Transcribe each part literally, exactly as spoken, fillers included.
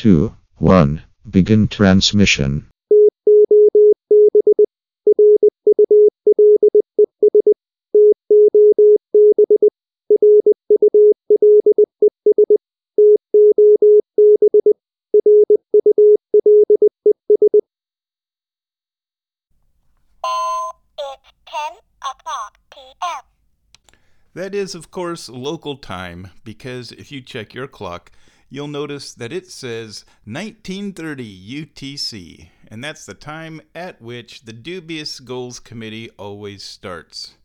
two, one. Begin transmission. It's ten o'clock p m That is, of course, local time, because if you check your clock, you'll notice that it says nineteen thirty U T C, and that's the time at which the Dubious Goals Committee always starts.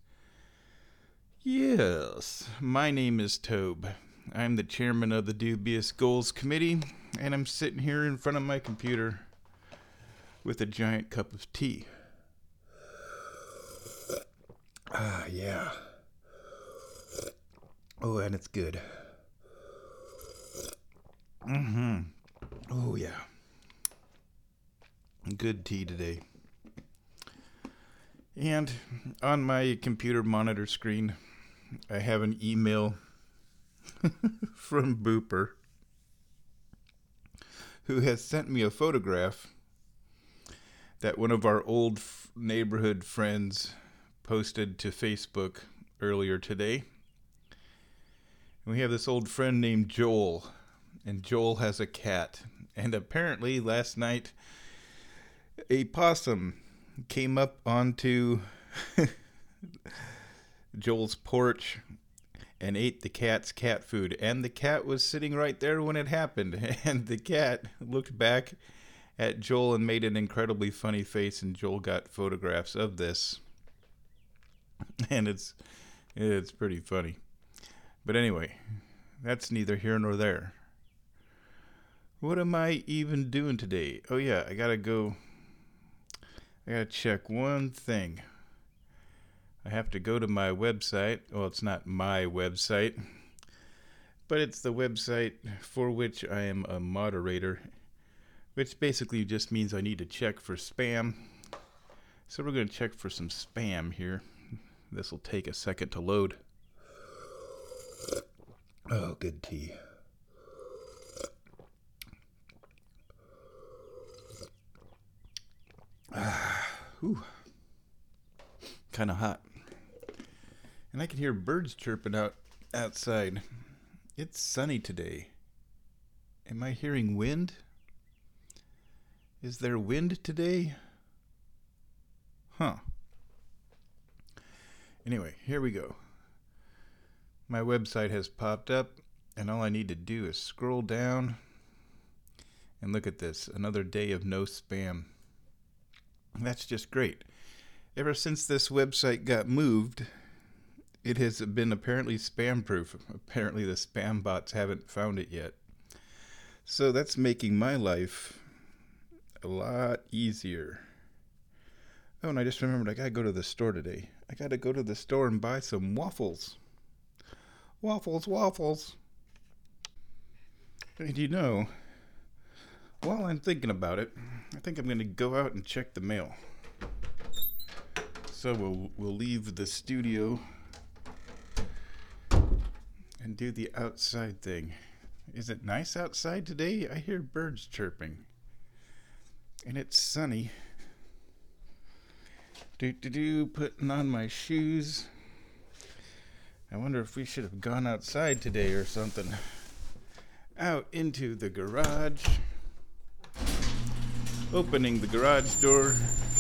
Yes, my name is Tobe. I'm the chairman of the Dubious Goals Committee, and I'm sitting here in front of my computer with a giant cup of tea. Ah, yeah. Oh, and it's good. Mm-hmm. Oh, yeah. Good tea today. And on my computer monitor screen, I have an email from Booper, who has sent me a photograph that one of our old f- neighborhood friends posted to Facebook earlier today. We have this old friend named Joel, and Joel has a cat. And apparently last night, a possum came up onto Joel's porch and ate the cat's cat food. And the cat was sitting right there when it happened. And the cat looked back at Joel and made an incredibly funny face, and Joel got photographs of this. And it's it's pretty funny. But anyway, that's neither here nor there. What am I even doing today? Oh yeah, I gotta go. I gotta check one thing. I have to go to my website. Well, it's not my website, but it's the website for which I am a moderator, which basically just means I need to check for spam. So we're gonna check for some spam here. This will take a second to load. Oh, good tea. Ah, whew. Kind of hot. And I can hear birds chirping out outside. It's sunny today. Am I hearing wind? Is there wind today? Huh. Anyway, here we go. My website has popped up, and all I need to do is scroll down and look at this. Another day of no spam. That's just great. Ever since this website got moved, it has been apparently spam proof. Apparently the spam bots haven't found it yet. So that's making my life a lot easier. Oh, and I just remembered I gotta go to the store today. I gotta go to the store and buy some waffles. Waffles, waffles. And you know, while I'm thinking about it, I think I'm gonna go out and check the mail. So we'll we'll leave the studio and do the outside thing. Is it nice outside today? I hear birds chirping. And it's sunny. Do do do, putting on my shoes. I wonder if we should have gone outside today or something. Out into the garage. Opening the garage door.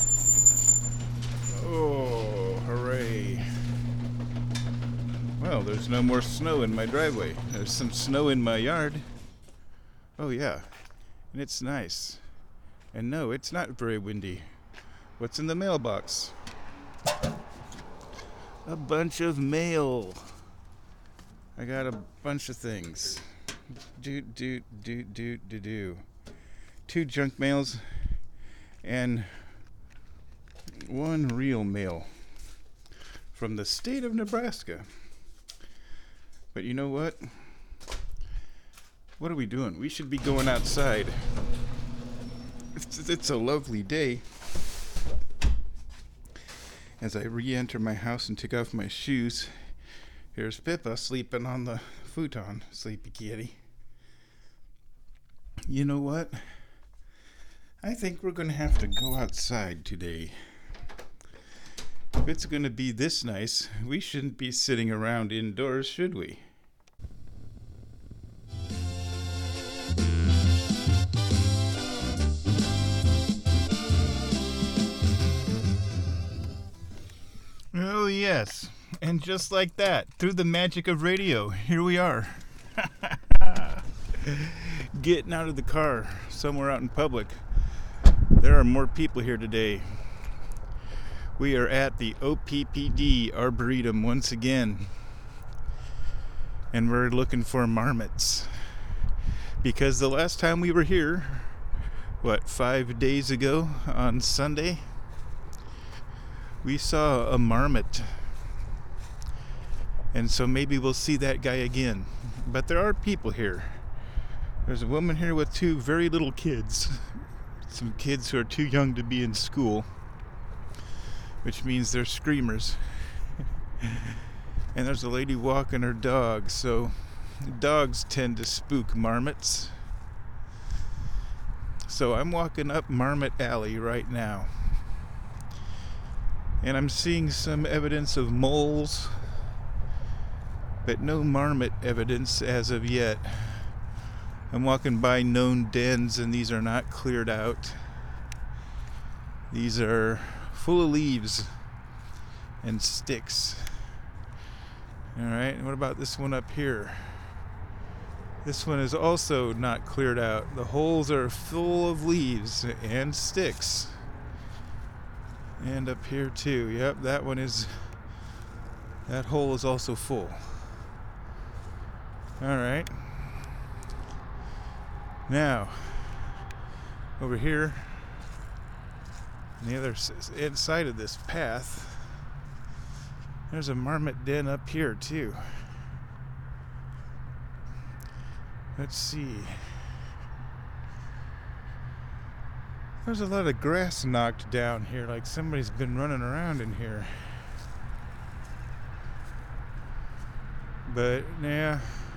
Oh, hooray. Well, there's no more snow in my driveway. There's some snow in my yard. Oh, yeah. And it's nice. And no, it's not very windy. What's in the mailbox? A bunch of mail. I got a bunch of things. Do, do, do, do, do, do. Two junk mails and one real mail from the state of Nebraska. But you know what? What are we doing? We should be going outside. It's, it's a lovely day. As I re-enter my house and take off my shoes, here's Pippa sleeping on the futon, sleepy kitty. You know what? I think we're going to have to go outside today. If it's going to be this nice, we shouldn't be sitting around indoors, should we? Oh, yes. And just like that, through the magic of radio, here we are. Getting out of the car somewhere out in public. There are more people here today. We are at the O P P D Arboretum once again. And we're looking for marmots. Because the last time we were here, what, five days ago on Sunday, we saw a marmot. And so maybe we'll see that guy again. But there are people here. There's a woman here with two very little kids. Some kids who are too young to be in school. Which means they're screamers. And there's a lady walking her dog. So dogs tend to spook marmots. So I'm walking up Marmot Alley right now. And I'm seeing some evidence of moles. But no marmot evidence as of yet. I'm walking by known dens and these are not cleared out. These are full of leaves and sticks. Alright, what about this one up here? This one is also not cleared out. The holes are full of leaves and sticks. And up here too. Yep, that one is, that hole is also full. Alright. Now, over here, on the other side of this path, there's a marmot den up here too. Let's see. There's a lot of grass knocked down here, like somebody's been running around in here. But, yeah.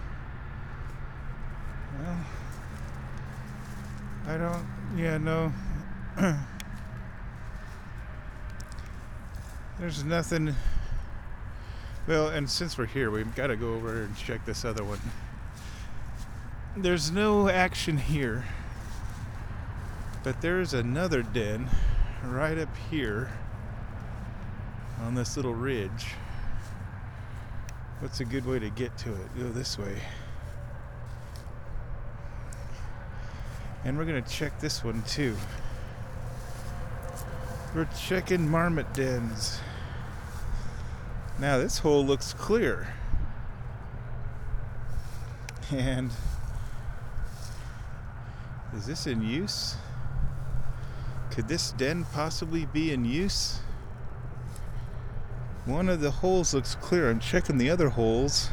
Well, I don't, yeah, no. There's nothing. Well, and since we're here, we've got to go over and check this other one. There's no action here. But there's another den right up here on this little ridge. What's a good way to get to it? Go this way. And we're going to check this one too. We're checking marmot dens. Now this hole looks clear. And is this in use? Could this den possibly be in use? One of the holes looks clear. I'm checking the other holes.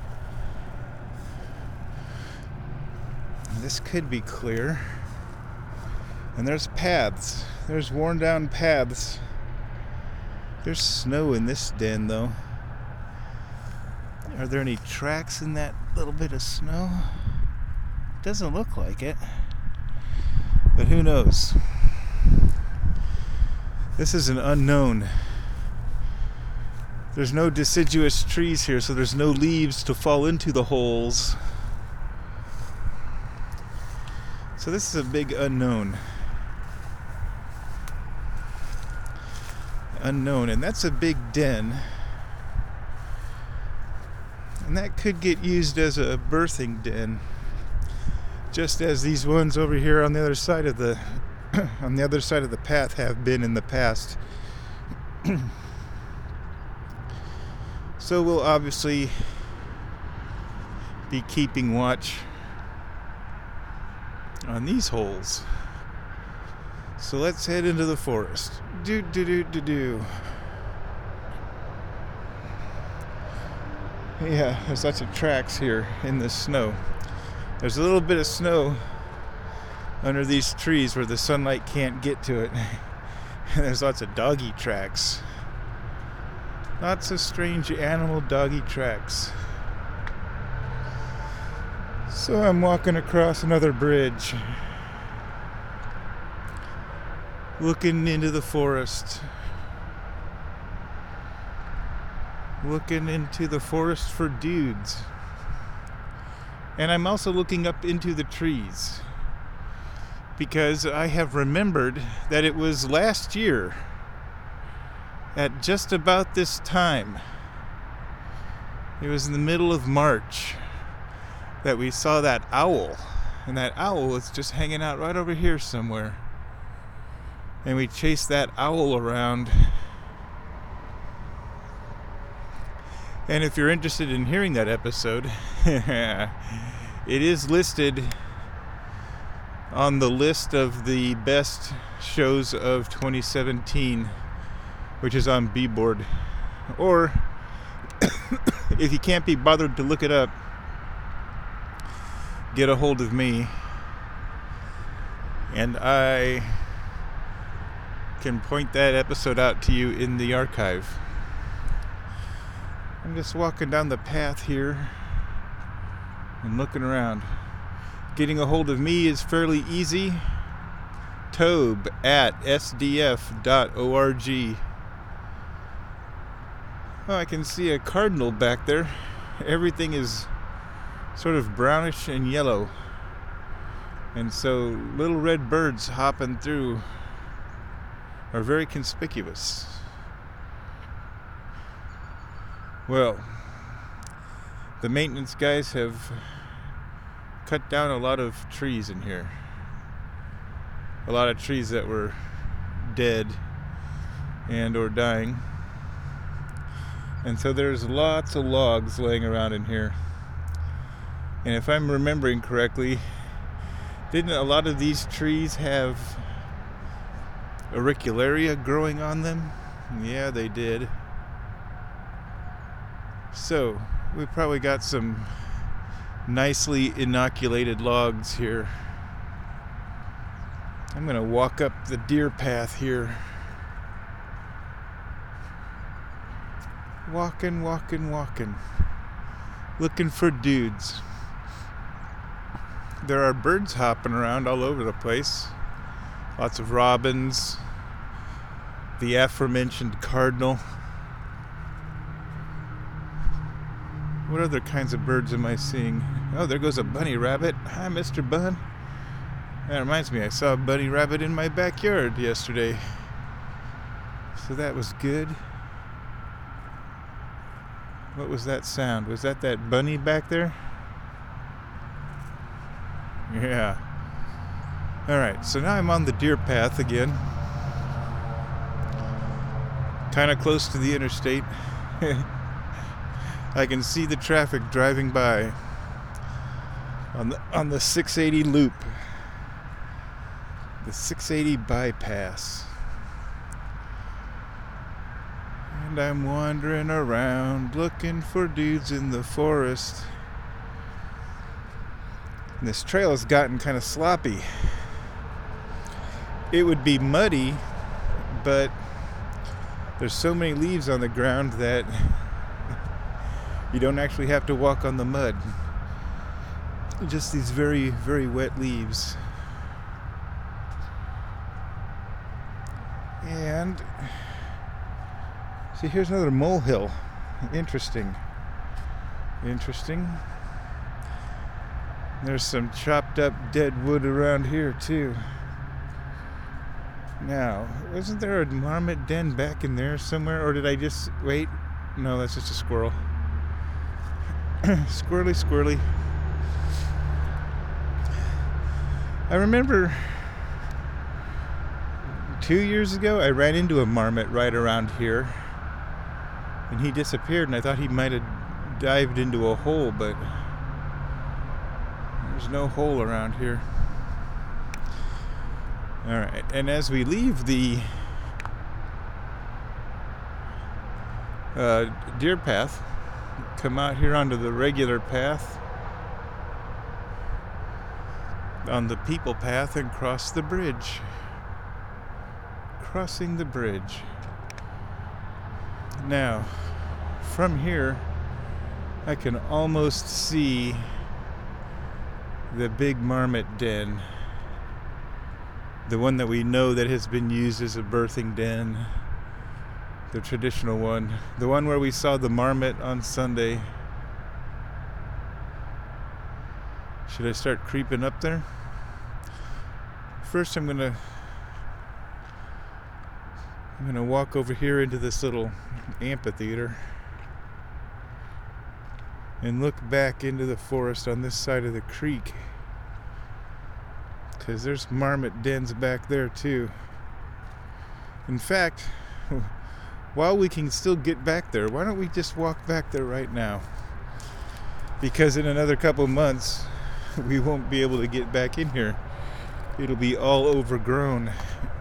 This could be clear. And there's paths. There's worn down paths. There's snow in this den though. Are there any tracks in that little bit of snow? Doesn't look like it. But who knows? This is an unknown. There's no deciduous trees here, so there's no leaves to fall into the holes. So this is a big unknown. Unknown, and that's a big den. And that could get used as a birthing den. Just as these ones over here on the other side of the on the other side of the path have been in the past. So we'll obviously be keeping watch on these holes. So let's head into the forest. Do do do do do. Yeah, there's lots of tracks here in the snow. There's a little bit of snow under these trees where the sunlight can't get to it. And there's lots of doggy tracks. Lots of strange animal doggy tracks. So I'm walking across another bridge, looking into the forest. Looking into the forest for dudes. And I'm also looking up into the trees, because I have remembered that it was last year at just about this time, it was in the middle of March, that we saw that owl. And that owl was just hanging out right over here somewhere. And we chased that owl around. And if you're interested in hearing that episode, it is listed on the list of the best shows of twenty seventeen, which is on Beeboard. Or, if you can't be bothered to look it up, get a hold of me, and I can point that episode out to you in the archive. I'm just walking down the path here and looking around. Getting a hold of me is fairly easy. Tobe at s d f dot org. Oh, I can see a cardinal back there. Everything is sort of brownish and yellow. And so little red birds hopping through are very conspicuous. Well, the maintenance guys have cut down a lot of trees in here. A lot of trees that were dead and or dying. And so there's lots of logs laying around in here. And if I'm remembering correctly, didn't a lot of these trees have auricularia growing on them? Yeah, they did. So, we probably got some nicely inoculated logs here. I'm gonna walk up the deer path here. Walking, walking, walking. Looking for dudes. There are birds hopping around all over the place. Lots of robins. The aforementioned cardinal. What other kinds of birds am I seeing? Oh, there goes a bunny rabbit. Hi, Mister Bun. That reminds me, I saw a bunny rabbit in my backyard yesterday. So that was good. What was that sound? Was that that bunny back there? Yeah. Alright, so now I'm on the deer path again. Kind of close to the interstate. I can see the traffic driving by on the on the six eighty loop. The six eighty bypass. And I'm wandering around looking for dudes in the forest. And this trail has gotten kind of sloppy. It would be muddy, but there's so many leaves on the ground that you don't actually have to walk on the mud. Just these very, very wet leaves. And see, here's another molehill. Interesting. Interesting. There's some chopped up dead wood around here too. Now, wasn't there a marmot den back in there somewhere? Or did I just wait? No, that's just a squirrel. Squirrely, squirrely. I remember two years ago I ran into a marmot right around here. And he disappeared, and I thought he might have dived into a hole, but there's no hole around here. Alright, and as we leave the uh, deer path, come out here onto the regular path, on the people path, and cross the bridge. Crossing the bridge. Now, from here, I can almost see the big marmot den. The one that we know that has been used as a birthing den. The traditional one. The one where we saw the marmot on Sunday. Should I start creeping up there? First I'm gonna I'm gonna walk over here into this little amphitheater and look back into the forest on this side of the creek, because there's marmot dens back there too. In fact, while we can still get back there, why don't we just walk back there right now? Because in another couple months we won't be able to get back in here. It'll be all overgrown.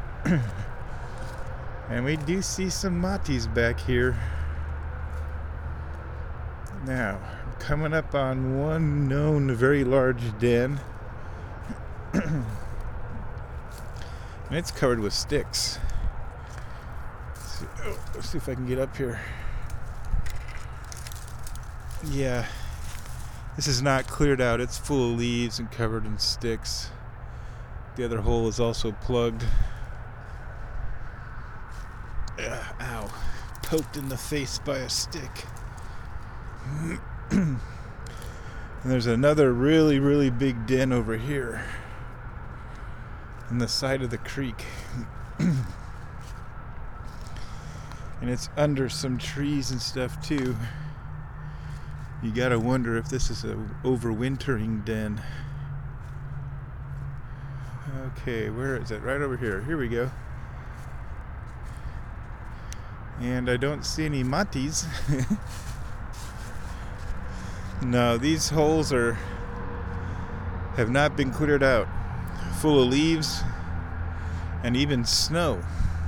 And we do see some matis back here. Now, coming up on one known very large den. And it's covered with sticks. Let's see, oh, let's see if I can get up here. Yeah, this is not cleared out. It's full of leaves and covered in sticks. The other hole is also plugged. Ugh, ow. Poked in the face by a stick. And there's another really, really big den over here on the side of the creek. And it's under some trees and stuff too. You gotta wonder if this is an overwintering den. Okay, where is it? Right over here. Here we go. And I don't see any matis. No, these holes are have not been cleared out. Full of leaves and even snow.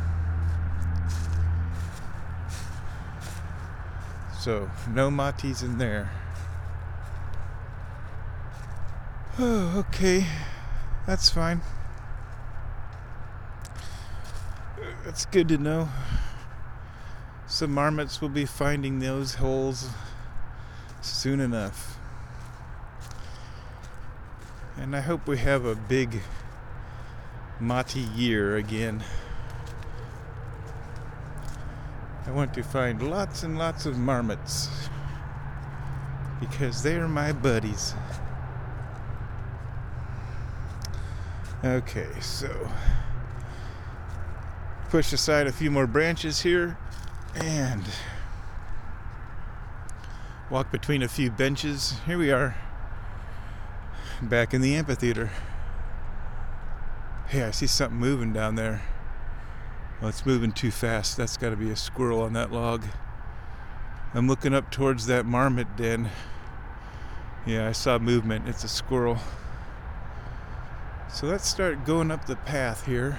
So, no matis in there. Oh, okay. That's fine. That's good to know. Some marmots will be finding those holes soon enough. And I hope we have a big mati year again. I want to find lots and lots of marmots because they are my buddies. Okay, so push aside a few more branches here and walk between a few benches. Here we are, back in the amphitheater. Hey, I see something moving down there. Well, it's moving too fast. That's got to be a squirrel on that log. I'm looking up towards that marmot den. Yeah, I saw movement. It's a squirrel. So let's start going up the path here.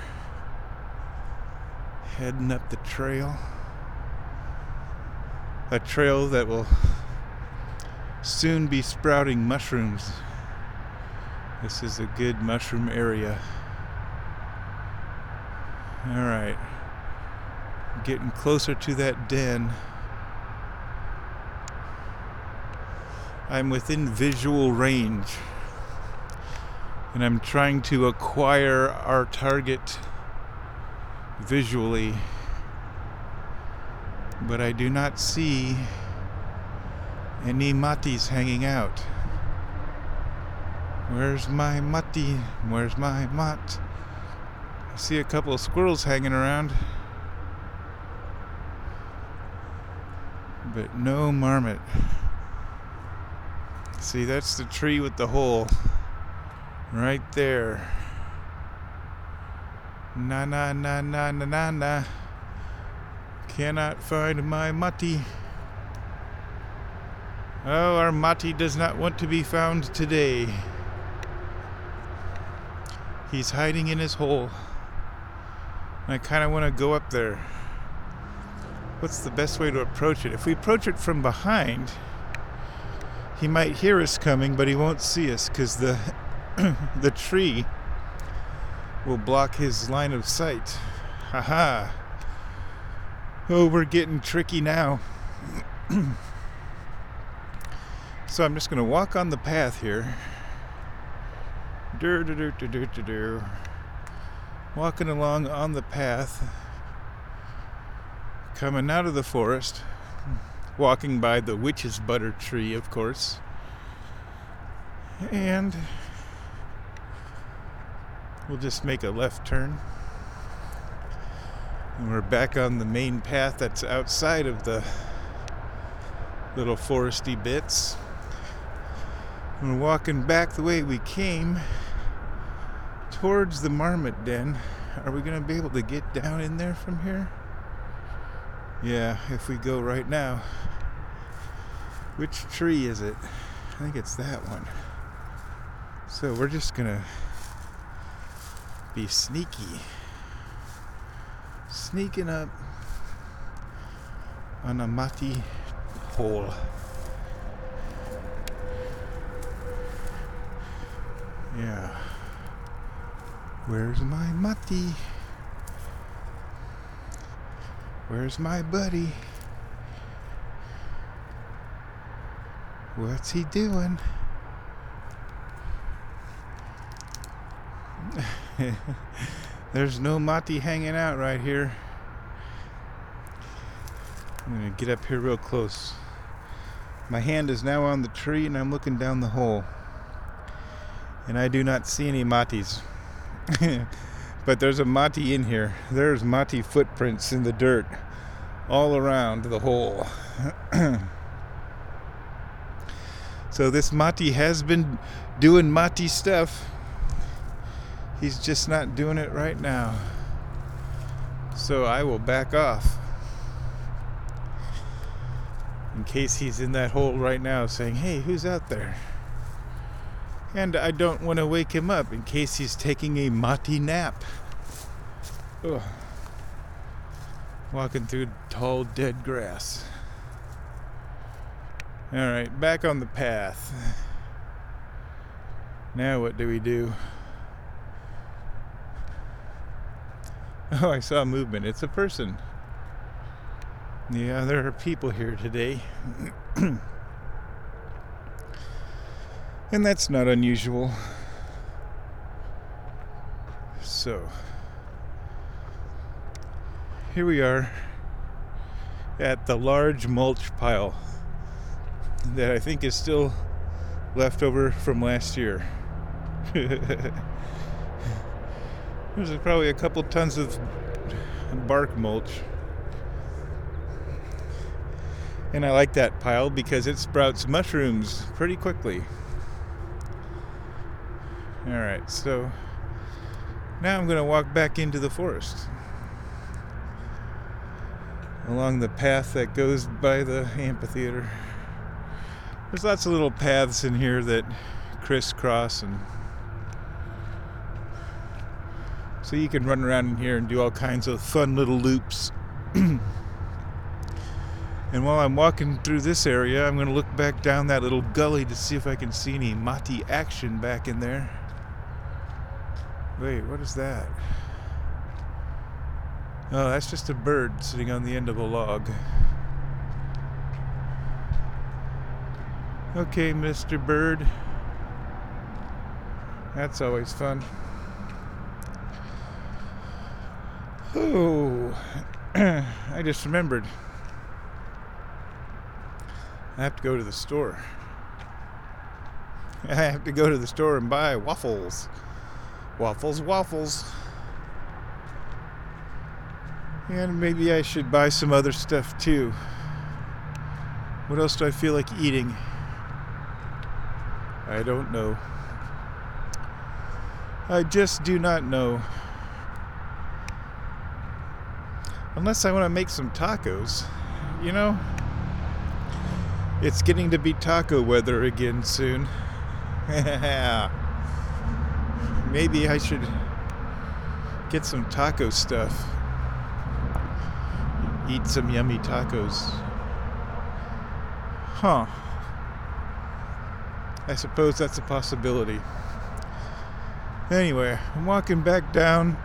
Heading up the trail. A trail that will soon be sprouting mushrooms. This is a good mushroom area. Alright. Getting closer to that den. I'm within visual range. And I'm trying to acquire our target visually. But I do not see any matis hanging out. Where's my mati? Where's my mat? I see a couple of squirrels hanging around. But no marmot. See, that's the tree with the hole. Right there. Na na na na na na na. Cannot find my mati. Oh, our mati does not want to be found today. He's hiding in his hole. I kind of want to go up there. What's the best way to approach it? If we approach it from behind, he might hear us coming, but he won't see us because the the tree will block his line of sight. Haha. Oh, we're getting tricky now. So I'm just going to walk on the path here. Dur, dur, dur, dur, dur, dur, dur. Walking along on the path, coming out of the forest, walking by the witch's butter tree, of course, and we'll just make a left turn, and we're back on the main path that's outside of the little foresty bits. And we're walking back the way we came towards the marmot den. Are we going to be able to get down in there from here? Yeah, if we go right now. Which tree is it? I think it's that one. So we're just going to be sneaky. Sneaking up on a mati hole. Yeah. Where's my mati? Where's my buddy? What's he doing? There's no mati hanging out right here. I'm gonna get up here real close. My hand is now on the tree and I'm looking down the hole. And I do not see any matis. But there's a mati in here. There's mati footprints in the dirt all around the hole. So this mati has been doing mati stuff. He's just not doing it right now. So I will back off. In case he's in that hole right now saying, hey, who's out there? And I don't want to wake him up in case he's taking a mati nap. Ugh. Walking through tall dead grass. Alright, back on the path. Now what do we do? Oh, I saw movement. It's a person. Yeah, there are people here today. And that's not unusual. So, here we are at the large mulch pile that I think is still left over from last year. There's probably a couple tons of bark mulch. And I like that pile because it sprouts mushrooms pretty quickly. Alright, so now I'm going to walk back into the forest. Along the path that goes by the amphitheater. There's lots of little paths in here that crisscross, and so you can run around in here and do all kinds of fun little loops. And while I'm walking through this area, I'm going to look back down that little gully to see if I can see any mati action back in there. Wait, what is that? Oh, that's just a bird sitting on the end of a log. Okay, Mister Bird. That's always fun. Oh, I just remembered. I have to go to the store. I have to go to the store and buy waffles. Waffles, waffles. And maybe I should buy some other stuff too. What else do I feel like eating? I don't know. I just do not know. Unless I want to make some tacos. You know? It's getting to be taco weather again soon. Maybe I should get some taco stuff. Eat some yummy tacos. Huh. I suppose that's a possibility. Anyway, I'm walking back down.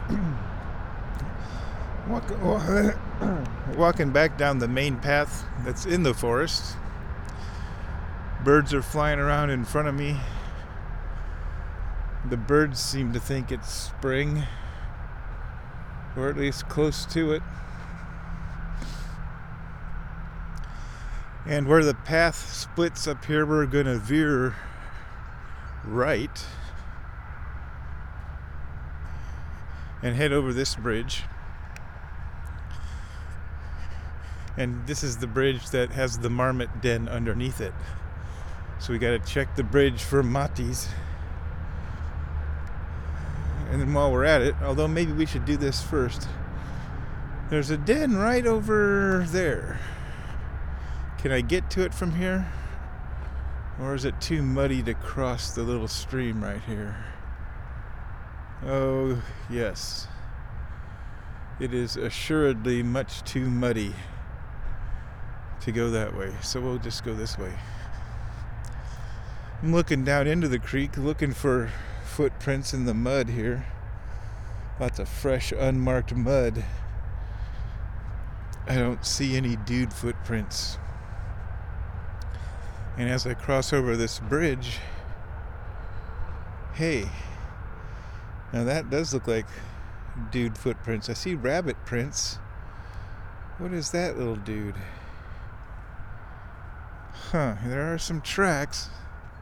Walk, walking back down the main path that's in the forest. Birds are flying around in front of me. The birds seem to think it's spring, or at least close to it. And where the path splits up here, we're gonna veer right and head over this bridge. And this is the bridge that has the marmot den underneath it. So we gotta check the bridge for matis. And then while we're at it, although maybe we should do this first, there's a den right over there. Can I get to it from here? Or is it too muddy to cross the little stream right here? Oh, yes. It is assuredly much too muddy to go that way, so we'll just go this way. I'm looking down into the creek, looking for footprints in the mud here. Lots of fresh, unmarked mud. I don't see any dude footprints. And as I cross over this bridge, hey, now that does look like dude footprints. I see rabbit prints. What is that little dude? Huh, there are some tracks.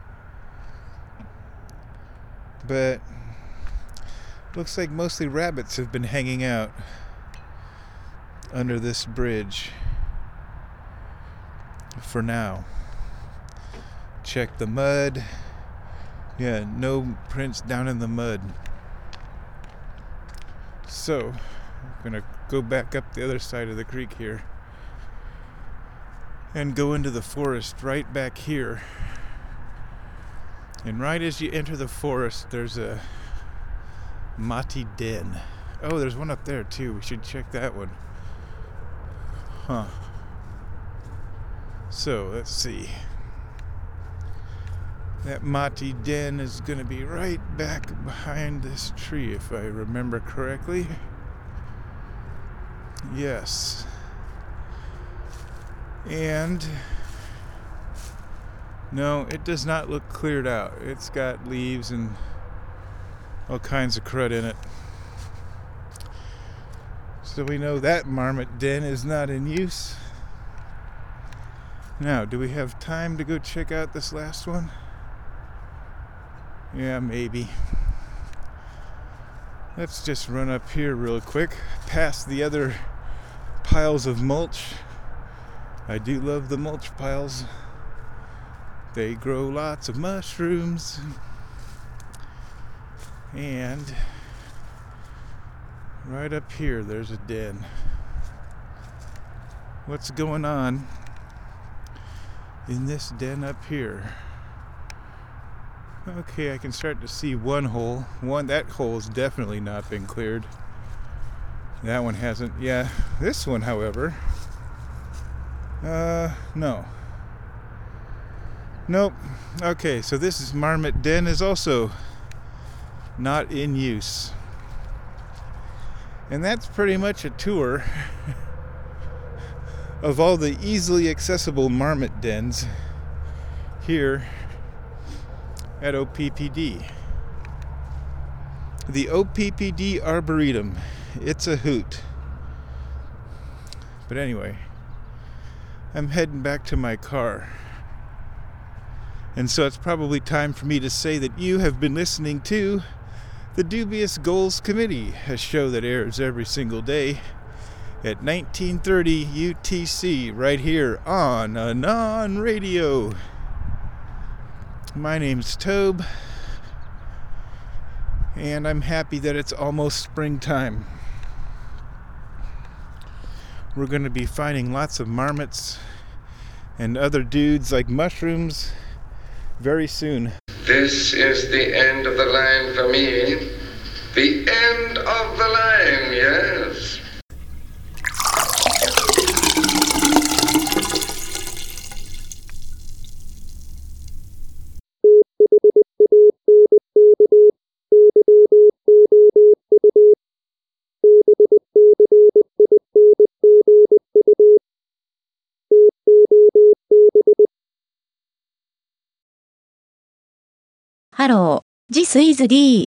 But looks like mostly rabbits have been hanging out under this bridge for now. Check the mud. Yeah, no prints down in the mud. So, I'm gonna go back up the other side of the creek here and go into the forest right back here. And right as you enter the forest, there's a mati den. Oh, there's one up there too. We should check that one. Huh. So, let's see. That mati den is going to be right back behind this tree, if I remember correctly. Yes. And no, it does not look cleared out. It's got leaves and all kinds of crud in it. So we know that marmot den is not in use. Now, do we have time to go check out this last one? Yeah, maybe. Let's just run up here real quick, past the other piles of mulch. I do love the mulch piles. They grow lots of mushrooms. And right up here, there's a den. What's going on in this den up here? Okay, I can start to see one hole. One, that hole's definitely not been cleared. That one hasn't. Yeah, this one, however, uh, no. Nope. Okay, so this is marmot den is also not in use. And that's pretty much a tour of all the easily accessible marmot dens here at O P P D. The O P P D Arboretum. It's a hoot. But anyway, I'm heading back to my car. And so it's probably time for me to say that you have been listening to the Dubious Goals Committee, a show that airs every single day at nineteen thirty U T C right here on Anon Radio. My name's Tobe, and I'm happy that it's almost springtime. We're going to be finding lots of marmots and other dudes like mushrooms very soon. This is the end of the line for me. The end of the line, yes. ハロー。 This is D